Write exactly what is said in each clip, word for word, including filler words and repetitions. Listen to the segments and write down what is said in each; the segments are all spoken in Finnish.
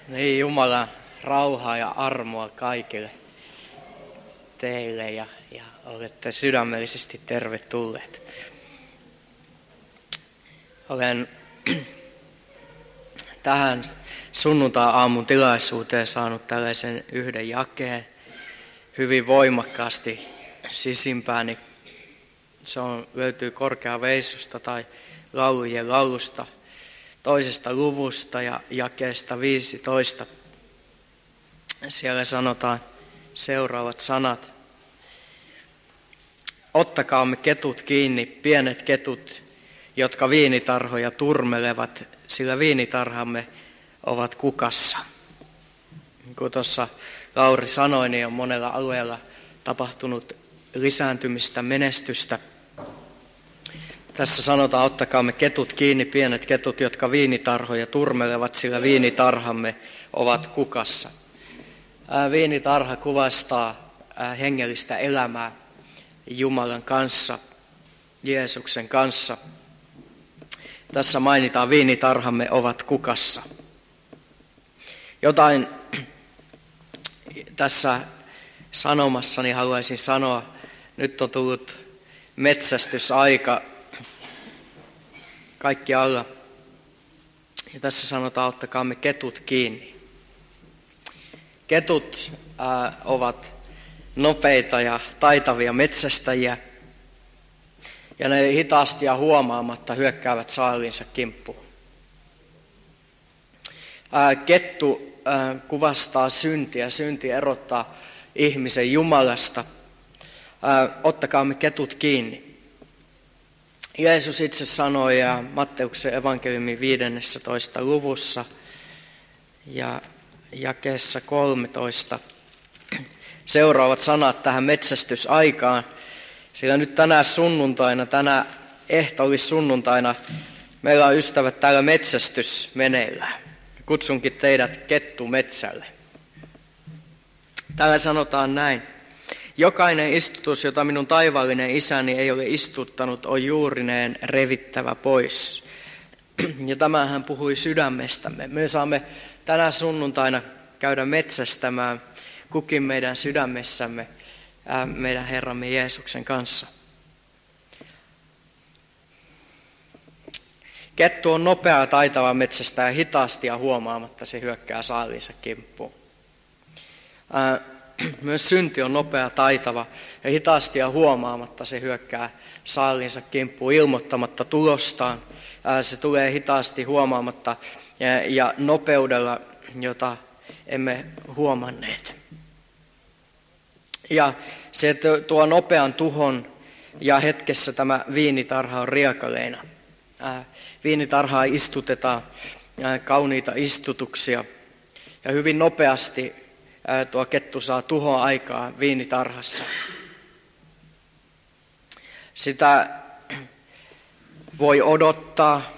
Niin, Jumalan rauhaa ja armoa kaikille teille ja, ja olette sydämellisesti tervetulleet. Olen tähän sunnuntai-aamun tilaisuuteen saanut tällaisen yhden jakeen hyvin voimakkaasti sisimpääni. Se on, löytyy Korkeaveissusta tai laulujen laulusta toisesta luvusta ja jakeesta viisitoista. Siellä sanotaan seuraavat sanat. Ottakaamme ketut kiinni, pienet ketut, jotka viinitarhoja turmelevat, sillä viinitarhamme ovat kukassa. Niin kuin tuossa Lauri sanoi, niin on monella alueella tapahtunut lisääntymistä, menestystä. Tässä sanotaan, ottakaamme ketut kiinni, pienet ketut, jotka viinitarhoja turmelevat, sillä viinitarhamme ovat kukassa. Ää, viinitarha kuvastaa ää, hengellistä elämää Jumalan kanssa, Jeesuksen kanssa. Tässä mainitaan, viinitarhamme ovat kukassa. Jotain tässä sanomassani haluaisin sanoa, nyt on tullut metsästysaika kaikkialla. Ja tässä sanotaan, ottakaamme ketut kiinni. Ketut ää, ovat nopeita ja taitavia metsästäjiä. Ja ne hitaasti ja huomaamatta hyökkäävät saaliinsa kimppuun. Ää, kettu ää, kuvastaa syntiä. Synti erottaa ihmisen Jumalasta. Ää, ottakaamme ketut kiinni. Jeesus itse sanoi ja Matteuksen evankeliumin viidennessä luvussa ja jakeessa kolmetoista seuraavat sanat tähän metsästysaikaan. Sillä nyt tänä sunnuntaina, tänä ehtoollissunnuntaina meillä on ystävät täällä metsästys meneillään. Kutsunkin teidät kettumetsälle. Täällä sanotaan näin. Jokainen istutus, jota minun taivaallinen isäni ei ole istuttanut, on juurineen revittävä pois. Ja tämähän hän puhui sydämestämme. Me saamme tänä sunnuntaina käydä metsästämään kukin meidän sydämessämme ää, meidän Herramme Jeesuksen kanssa. Kettu on nopea taitava metsästäjä, hitaasti ja huomaamatta se hyökkää saaliinsa kimppuun. Ää, Myös synti on nopea, taitava ja hitaasti ja huomaamatta se hyökkää saaliinsa kimppuun ilmoittamatta tulostaan. Se tulee hitaasti huomaamatta ja nopeudella, jota emme huomanneet. Ja se tuo nopean tuhon ja hetkessä tämä viinitarha on riekaleina. Viinitarhaa istutetaan, kauniita istutuksia ja hyvin nopeasti tuo kettu saa tuhoa aikaa viinitarhassa. Sitä voi odottaa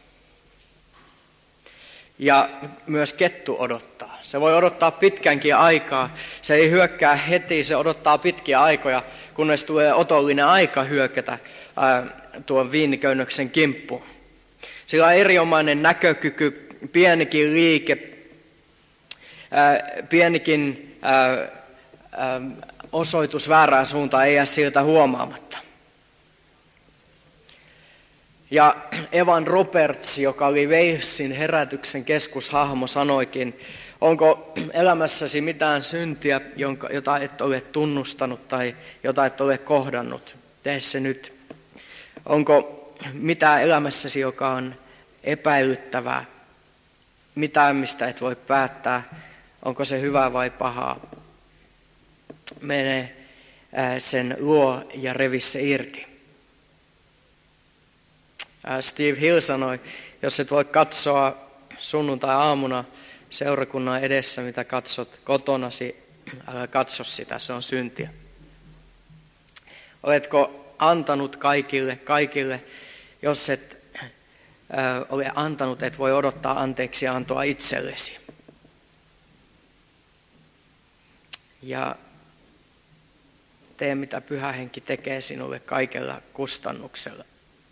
ja myös kettu odottaa. Se voi odottaa pitkänkin aikaa. Se ei hyökkää heti, se odottaa pitkiä aikoja, kunnes tulee otollinen aika hyökätä ää, tuon viiniköynnöksen kimppuun. Sillä on erinomainen näkökyky, pienikin liike, Ää, pienikin ää, ää, osoitus väärään suuntaan ei jää siltä huomaamatta. Ja Evan Roberts, joka oli Walesin herätyksen keskushahmo, sanoikin, onko elämässäsi mitään syntiä, jonka, jota et ole tunnustanut tai jota et ole kohdannut? Tee se nyt. Onko mitään elämässäsi, joka on epäilyttävää? Mitään, mistä et voi päättää? Onko se hyvää vai pahaa? Mene sen luo ja revi se irti. Steve Hill sanoi, jos et voi katsoa sunnuntai-aamuna seurakunnan edessä, mitä katsot kotonasi, älä katso sitä, se on syntiä. Oletko antanut kaikille, kaikille, jos et äh, ole antanut, et voi odottaa anteeksi antoa itsellesi. Ja tee, mitä Pyhä Henki tekee sinulle kaikella kustannuksella.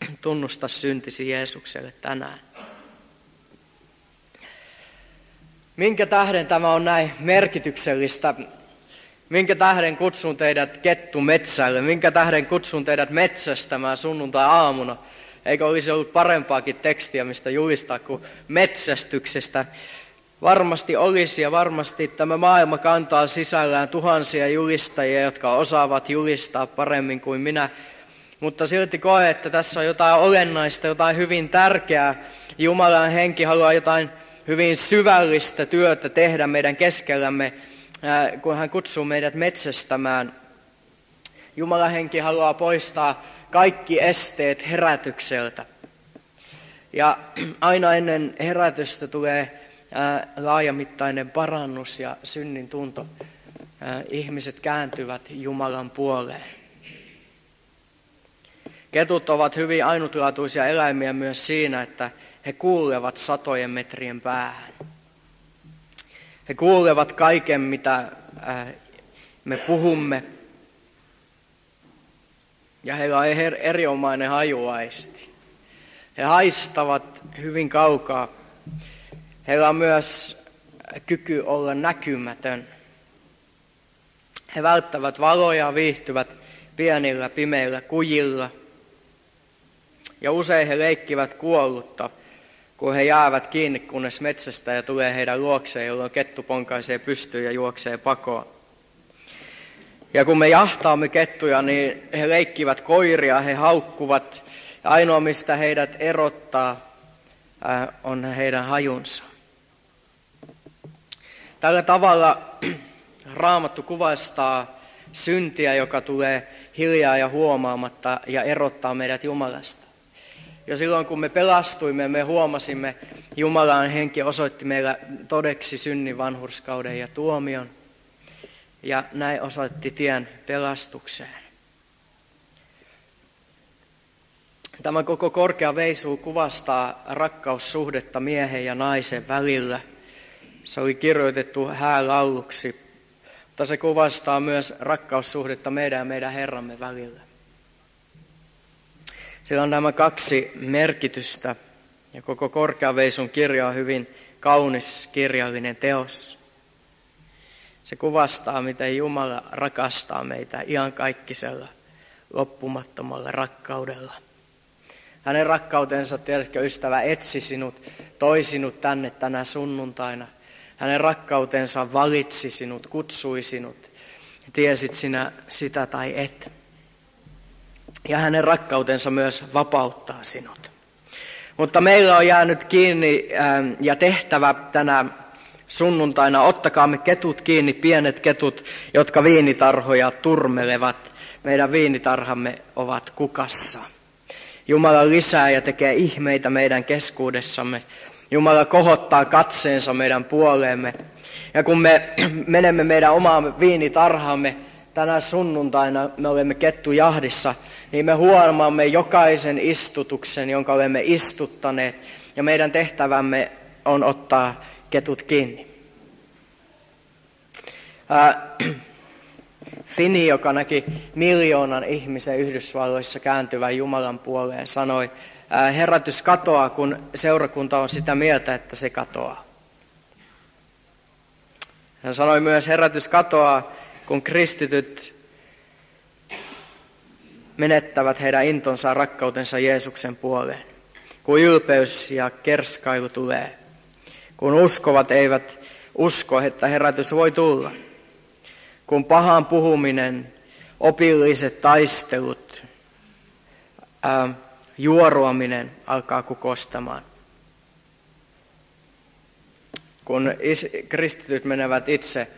Tunnusta syntisi Jeesukselle tänään. Minkä tähden tämä on näin merkityksellistä? Minkä tähden kutsun teidät kettumetsälle? Minkä tähden kutsun teidät metsästämään sunnuntai-aamuna? Eikö olisi ollut parempaakin tekstiä, mistä julistaa kuin metsästyksestä? Varmasti olisi, ja varmasti tämä maailma kantaa sisällään tuhansia julistajia, jotka osaavat julistaa paremmin kuin minä. Mutta silti koe, että tässä on jotain olennaista, jotain hyvin tärkeää. Jumalan henki haluaa jotain hyvin syvällistä työtä tehdä meidän keskellämme, kun hän kutsuu meidät metsästämään. Jumalan henki haluaa poistaa kaikki esteet herätykseltä. Ja aina ennen herätystä tulee laajamittainen parannus ja synnin tunto. Ihmiset kääntyvät Jumalan puoleen. Ketut ovat hyvin ainutlaatuisia eläimiä myös siinä, että he kuulevat satojen metrien päähän. He kuulevat kaiken, mitä me puhumme. Ja heillä on erinomainen hajuaisti. He haistavat hyvin kaukaa. Heillä on myös kyky olla näkymätön. He välttävät valoja ja viihtyvät pienillä pimeillä kujilla. Ja usein he leikkivät kuollutta, kun he jäävät kiinni, kunnes metsästäjä tulee heidän luokseen, jolloin kettu ponkaisee pystyyn ja juoksee pakoon. Ja kun me jahtaamme kettuja, niin he leikkivät koiria, he haukkuvat. Ja ainoa, mistä heidät erottaa, on heidän hajunsa. Tällä tavalla Raamattu kuvastaa syntiä, joka tulee hiljaa ja huomaamatta ja erottaa meidät Jumalasta. Ja silloin kun me pelastuimme, me huomasimme, Jumalan henki osoitti meillä todeksi synnin, vanhurskauden ja tuomion. Ja näin osoitti tien pelastukseen. Tämä koko korkea veisuu kuvastaa rakkaussuhdetta miehen ja naisen välillä. Se oli kirjoitettu häälauluksi, mutta se kuvastaa myös rakkaussuhdetta meidän ja meidän Herramme välillä. Sillä on nämä kaksi merkitystä, ja koko korkeaveisun kirja on hyvin kaunis kirjallinen teos. Se kuvastaa, miten Jumala rakastaa meitä iankaikkisella, loppumattomalla rakkaudella. Hänen rakkautensa, tiedätkö ystävä, etsi sinut, toi sinut tänne tänä sunnuntaina. Hänen rakkautensa valitsi sinut, kutsui sinut, tiesit sinä sitä tai et. Ja hänen rakkautensa myös vapauttaa sinut. Mutta meillä on jäänyt kiinni ja tehtävä tänä sunnuntaina, ottakaamme ketut kiinni, pienet ketut, jotka viinitarhoja turmelevat. Meidän viinitarhamme ovat kukassa. Jumala lisää ja tekee ihmeitä meidän keskuudessamme. Jumala kohottaa katseensa meidän puoleemme. Ja kun me menemme meidän omaan viinitarhaamme tänä sunnuntaina, me olemme kettujahdissa, niin me huomaamme jokaisen istutuksen, jonka olemme istuttaneet. Ja meidän tehtävämme on ottaa ketut kiinni. Ää, Fini, joka näki miljoonan ihmisen Yhdysvalloissa kääntyvän Jumalan puoleen, sanoi, ää, herätys katoaa, kun seurakunta on sitä mieltä, että se katoaa. Hän sanoi myös, herätys katoaa, kun kristityt menettävät heidän intonsa rakkautensa Jeesuksen puoleen. Kun ylpeys ja kerskailu tulee. Kun uskovat eivät usko, että herätys voi tulla. Kun pahan puhuminen, opilliset taistelut, ää, juoruaminen alkaa kukoistamaan. Kun is, kristityt menevät itse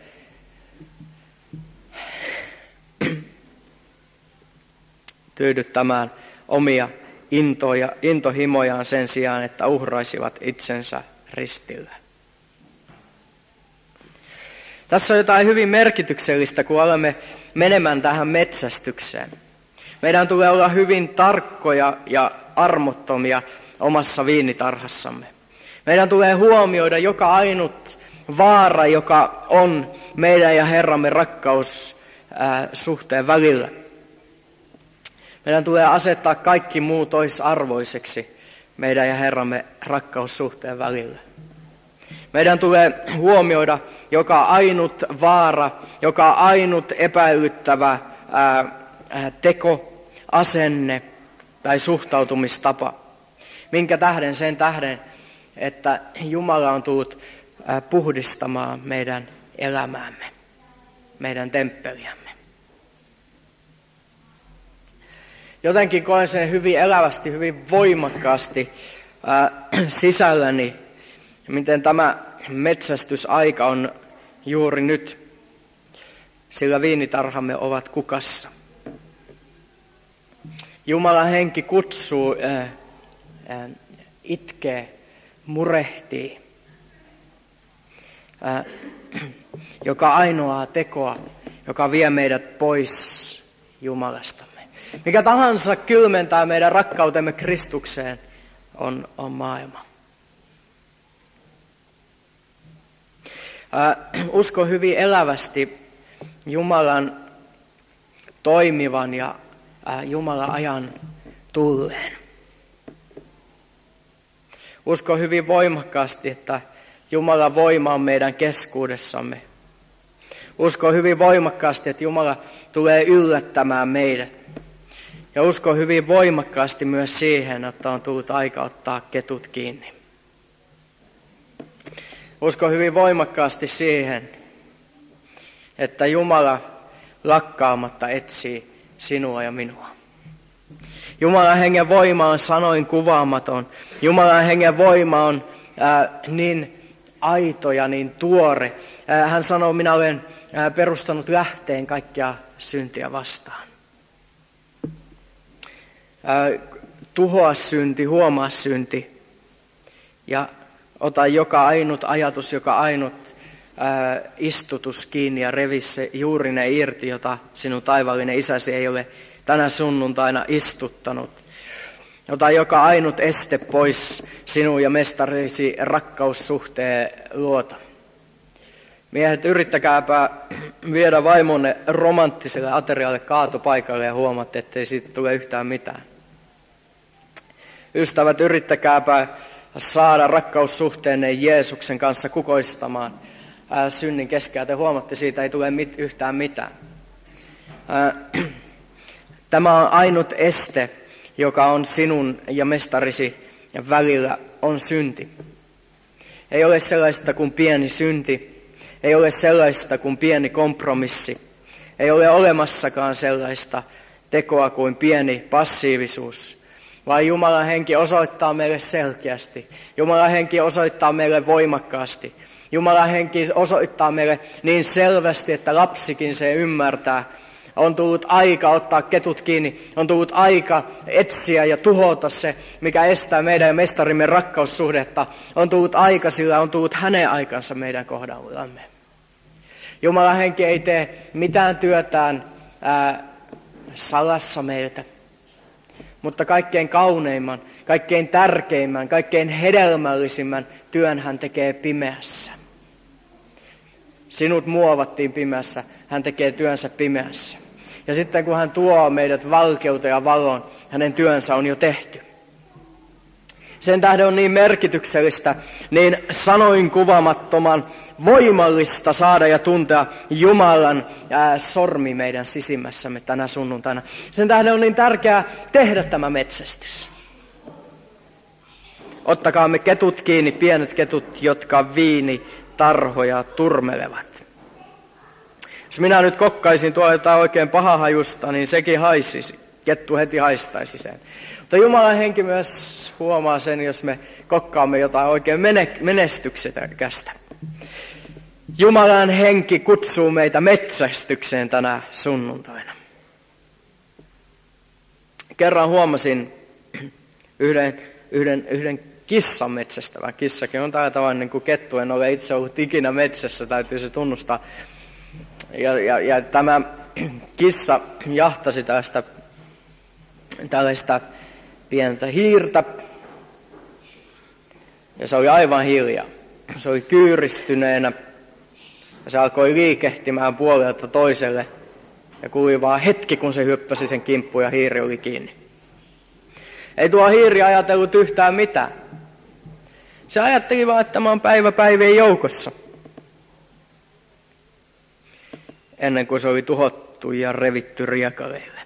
tyydyttämään omia intoja, intohimojaan sen sijaan, että uhraisivat itsensä ristillä. Tässä on jotain hyvin merkityksellistä, kun olemme menemään tähän metsästykseen. Meidän tulee olla hyvin tarkkoja ja armottomia omassa viinitarhassamme. Meidän tulee huomioida joka ainut vaara, joka on meidän ja Herramme rakkaussuhteen välillä. Meidän tulee asettaa kaikki muu toisarvoiseksi meidän ja Herramme rakkaussuhteen välillä. Meidän tulee huomioida joka ainut vaara, joka ainut epäilyttävä ää, ää, teko, asenne tai suhtautumistapa. Minkä tähden? Sen tähden, että Jumala on tullut ää, puhdistamaan meidän elämäämme, meidän temppeliämme. Jotenkin koen sen hyvin elävästi, hyvin voimakkaasti ää, sisälläni, miten tämä metsästysaika on juuri nyt, sillä viinitarhamme ovat kukassa. Jumalan henki kutsuu, ää, ää, itkee, murehtii. Ää, joka ainoaa tekoa, joka vie meidät pois Jumalastamme. Mikä tahansa kylmentää meidän rakkautemme Kristukseen on, on maailma. Ää, usko hyvin elävästi Jumalan toimivan ja ää, Jumalan ajan tulleen. Usko hyvin voimakkaasti, että Jumalan voima on meidän keskuudessamme. Usko hyvin voimakkaasti, että Jumala tulee yllättämään meidät. Ja usko hyvin voimakkaasti myös siihen, että on tullut aika ottaa ketut kiinni. Usko hyvin voimakkaasti siihen, että Jumala lakkaamatta etsii sinua ja minua. Jumalan hengen voima on sanoin kuvaamaton. Jumalan hengen voima on ää, niin aito ja niin tuore. Ää, hän sanoo, minä olen ää, perustanut lähteen kaikkia syntiä vastaan. Ää, tuhoa synti, huomaa synti ja ota joka ainut ajatus, joka ainut ää, istutus kiinni ja revi se juurinen irti, jota sinun taivallinen isäsi ei ole tänä sunnuntaina istuttanut. Ota joka ainut este pois sinun ja mestarisi rakkaussuhteen luota. Miehet, yrittäkääpä viedä vaimonne romanttiselle aterialle kaatopaikalle ja huomaatte, ettei siitä tule yhtään mitään. Ystävät, yrittäkääpä saada rakkaussuhteenne Jeesuksen kanssa kukoistamaan ää, synnin keskellä. Te huomaatte, siitä ei tule mit, yhtään mitään. Ää, tämä on ainut este, joka on sinun ja mestarisi välillä, on synti. Ei ole sellaista kuin pieni synti. Ei ole sellaista kuin pieni kompromissi. Ei ole olemassakaan sellaista tekoa kuin pieni passiivisuus. Vaan Jumalan henki osoittaa meille selkeästi. Jumalan henki osoittaa meille voimakkaasti. Jumalan henki osoittaa meille niin selvästi, että lapsikin se ymmärtää. On tullut aika ottaa ketut kiinni. On tullut aika etsiä ja tuhota se, mikä estää meidän ja mestarimme rakkaussuhdetta. On tullut aika, sillä on tullut hänen aikansa meidän kohdallamme. Jumalan henki ei tee mitään työtään ää, salassa meiltä. Mutta kaikkein kauneimman, kaikkein tärkeimmän, kaikkein hedelmällisimmän työn hän tekee pimeässä. Sinut muovattiin pimeässä, hän tekee työnsä pimeässä. Ja sitten kun hän tuo meidät valkeuteen ja valoon, hänen työnsä on jo tehty. Sen tähden on niin merkityksellistä, niin sanoin kuvaamattoman voimallista saada ja tuntea Jumalan ää, sormi meidän sisimmässämme tänä sunnuntaina. Sen tähden on niin tärkeää tehdä tämä metsästys. Ottakaamme ketut kiinni, pienet ketut, jotka viinitarhoja turmelevat. Jos minä nyt kokkaisin tuolla jotain oikein pahahajusta, niin sekin haisisi. Kettu heti haistaisi sen. Mutta Jumalan henki myös huomaa sen, jos me kokkaamme jotain oikein menestyksekästä. Jumalan henki kutsuu meitä metsästykseen tänä sunnuntaina. Kerran huomasin yhden, yhden, yhden kissan metsästävän. Kissakin on tällä tavalla niin kuin kettu. En ole itse ollut ikinä metsässä, täytyy se tunnustaa. Ja, ja, ja tämä kissa jahtasi tästä tällaista pientä hiirtä. Ja se oli aivan hiljaa. Se oli kyyristyneenä. Ja se alkoi liikehtimään puolelta toiselle. Ja kului vaan hetki, kun se hyppäsi sen kimppuun ja hiiri oli kiinni. Ei tuo hiiri ajatellut yhtään mitään. Se ajatteli vaan, että tämä on päivä päivien joukossa. Ennen kuin se oli tuhottu ja revitty riekaleille.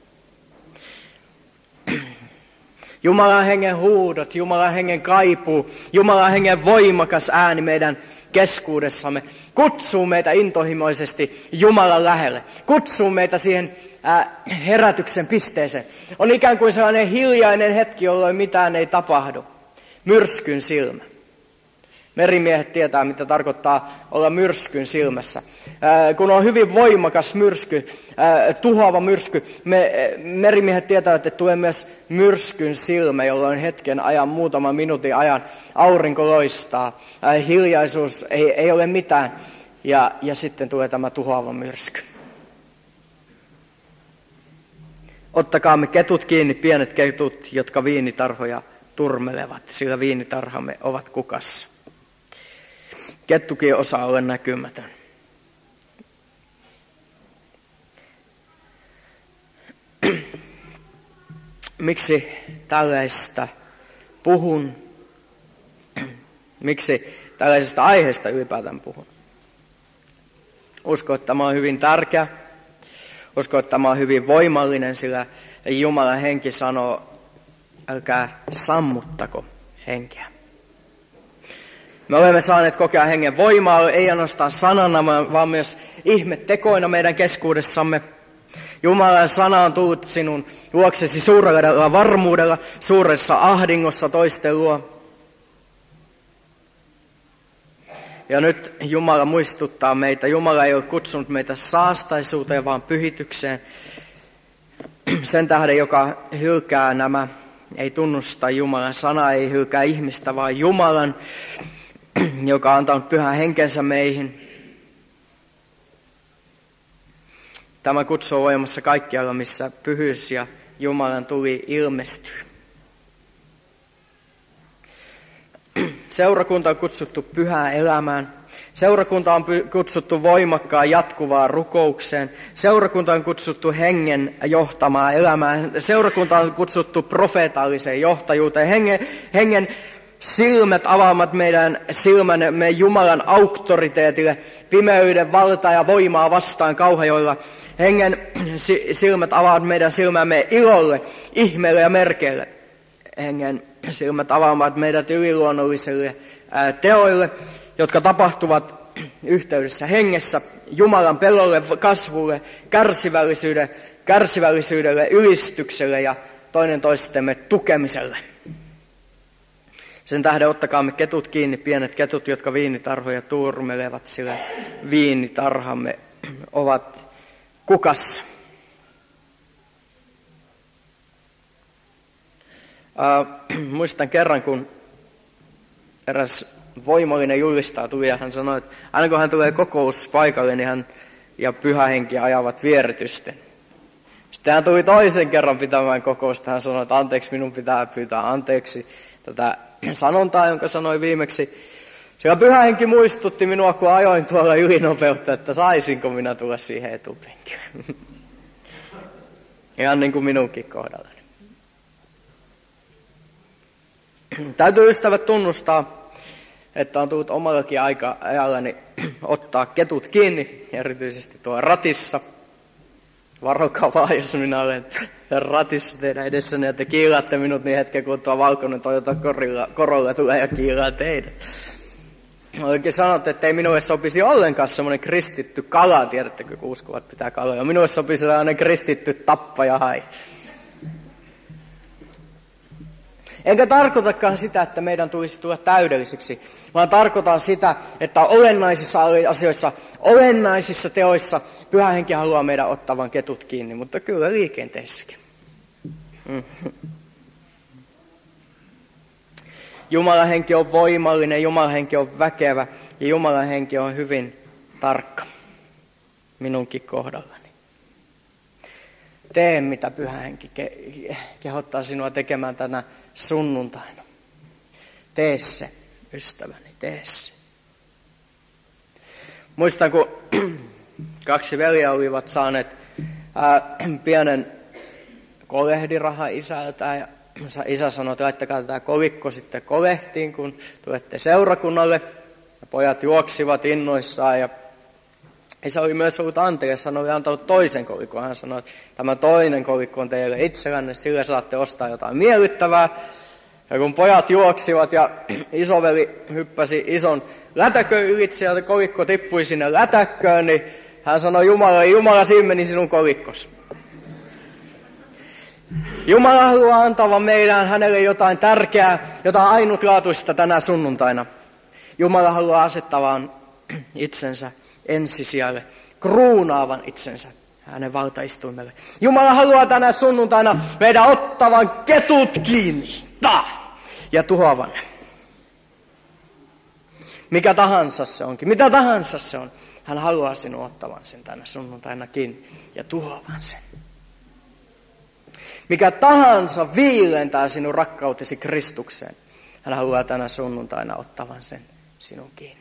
Jumalan hengen huudot, Jumalan hengen kaipuu, Jumalan hengen voimakas ääni meidän keskuudessamme kutsuu meitä intohimoisesti Jumalan lähelle. Kutsuu meitä siihen ää, herätyksen pisteeseen. On ikään kuin sellainen hiljainen hetki, jolloin mitään ei tapahdu. Myrskyn silmä. Merimiehet tietää, mitä tarkoittaa olla myrskyn silmässä. Ää, kun on hyvin voimakas myrsky, ää, tuhoava myrsky, me, merimiehet tietävät, että tulee myös myrskyn silmä, jolloin hetken ajan, muutaman minuutin ajan aurinko loistaa. Ää, hiljaisuus, ei, ei ole mitään. Ja, ja sitten tulee tämä tuhoava myrsky. Ottakaamme ketut kiinni, pienet ketut, jotka viinitarhoja turmelevat, sillä viinitarhamme ovat kukassa. Kettukin osaa olla näkymätön. Miksi tällaista puhun? Miksi tällaisesta aiheesta ylipäätään puhun? Uskon, että tämä on hyvin tärkeä. Uskon, että tämä on hyvin voimallinen, sillä Jumalan henki sanoo, älkää sammuttako henkeä. Me olemme saaneet kokea hengen voimaa, ei ainoastaan sanana, vaan myös ihmettekoina meidän keskuudessamme. Jumalan sana on tullut sinun luoksesi suurella varmuudella, suuressa ahdingossa toisten luo. Ja nyt Jumala muistuttaa meitä. Jumala ei ole kutsunut meitä saastaisuuteen, vaan pyhitykseen. Sen tähden, joka hylkää nämä, ei tunnusta Jumalan sana, ei hylkää ihmistä, vaan Jumalan, joka on antanut pyhän henkensä meihin. Tämä kutsu on voimassa kaikkialla, missä pyhyys ja Jumalan tuli ilmestyy. Seurakunta on kutsuttu pyhään elämään. Seurakunta on kutsuttu voimakkaan jatkuvaan rukoukseen. Seurakunta on kutsuttu hengen johtamaan elämään. Seurakunta on kutsuttu profeetalliseen johtajuuteen. Hengen, hengen silmät avaamat meidän silmän, meidän Jumalan auktoriteetille, pimeyden valtaa ja voimaa vastaan Kauhajoilla. Hengen silmät avaavat meidän silmämme ilolle, ihmeelle ja merkeille. Hengen silmät avaavat meidät yliluonnollisille ää, teoille, jotka tapahtuvat yhteydessä hengessä, Jumalan pelolle, kasvulle, kärsivällisyydelle, kärsivällisyydelle, ylistykselle ja toinen toistemme tukemiselle. Sen tähden ottakaamme ketut kiinni, pienet ketut, jotka viinitarhoja turmelevat, sillä viinitarhamme ovat kukassa. Uh, muistan kerran, kun eräs voimallinen julistaja tuli ja hän sanoi, että aina kun hän tulee kokouspaikalle, niin hän ja pyhä henki ajavat vierytysten. Sitten hän tuli toisen kerran pitämään kokousta. Hän sanoi, että anteeksi, minun pitää pyytää anteeksi tätä sanontaa, jonka sanoi viimeksi. Sillä pyhä henki muistutti minua, kun ajoin tuolla ylinopeutta, että saisinko minä tulla siihen etupenkille. Ihan niin kuin minunkin kohdallani. Täytyy ystävät tunnustaa, että on tullut omallakin aika ajallani ottaa ketut kiinni, erityisesti tuolla ratissa. Varokaa vaan, jos minä olen ratissa teidän edessäni ja te kiilaatte minut niin hetken, kun tuo valkoinen Toyota Corolla tulee ja kiilaa teidät. Oikein sanottu, että ei minulle sopisi ollenkaan semmoinen kristitty kala, tiedättekö, kun uskovat pitää kaloja. Minulle sopisi sellainen kristitty tappajahai. Enkä tarkoitakaan sitä, että meidän tulisi tulla täydellisiksi, vaan tarkoitan sitä, että olennaisissa asioissa, olennaisissa teoissa Pyhä Henki haluaa meidän ottavan ketut kiinni, mutta kyllä liikenteessäkin. Mm. Jumalan henki on voimallinen, Jumalan henki on väkevä ja Jumalan henki on hyvin tarkka minunkin kohdallani. Tee, mitä Pyhä Henki ke- kehottaa sinua tekemään tänä sunnuntaina. Tee se, ystäväni, tee se. Muistan, kun kaksi veljeä olivat saaneet ää, pienen kolehdirahan isältä ja isä sanoi, että laittakaa tämä kolikko sitten kolehtiin, kun tulette seurakunnalle. Ja pojat juoksivat innoissaan ja isä oli myös ollut antelias, hän oli antanut toisen kolikon. Hän sanoi, että tämä toinen kolikko on teille itsellänne, sillä saatte ostaa jotain miellyttävää. Ja kun pojat juoksivat ja isoveli hyppäsi ison lätäkön ylitse ja kolikko tippui sinne lätäkköön, niin hän sanoi Jumalalle, Jumala, siinä meni sinun kolikkos. Jumala haluaa antaa meidän hänelle jotain tärkeää, jotain ainutlaatuista tänä sunnuntaina. Jumala haluaa asettavan itsensä ensisijalle, kruunaavan itsensä hänen valtaistuimelle. Jumala haluaa tänä sunnuntaina meidän ottavan ketut kiinni taas ja tuhoavan. Mikä tahansa se onkin, mitä tahansa se on, hän haluaa sinun ottavan sen tänä sunnuntaina kiinni ja tuhoavan sen. Mikä tahansa viilentää sinun rakkautesi Kristukseen, hän haluaa tänä sunnuntaina ottavan sen sinun kiinni.